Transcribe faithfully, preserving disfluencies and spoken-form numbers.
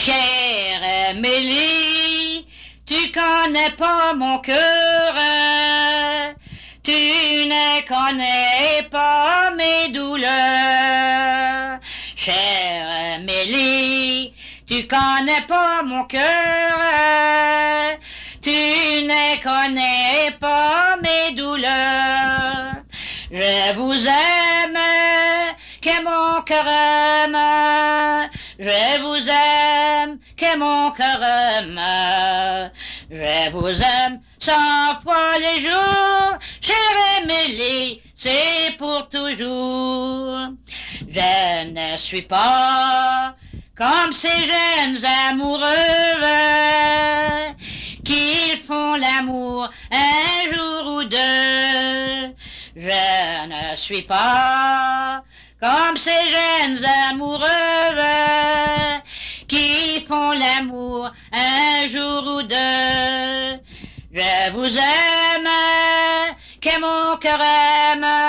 Chère Amélie, tu connais pas mon cœur, tu ne connais pas mes douleurs. Chère Amélie, tu connais pas mon cœur, tu ne connais pas mes douleurs. Je vous aime, que mon cœur aime, je vous aime, que mon cœur aime, je vous aime cent fois les jours, chère Amélie, c'est pour toujours. Je ne suis pas comme ces jeunes amoureux qui font l'amour un jour ou deux. Je ne suis pas comme ces jeunes amoureux qui font l'amour un jour ou deux. Je vous aime, que mon cœur aime,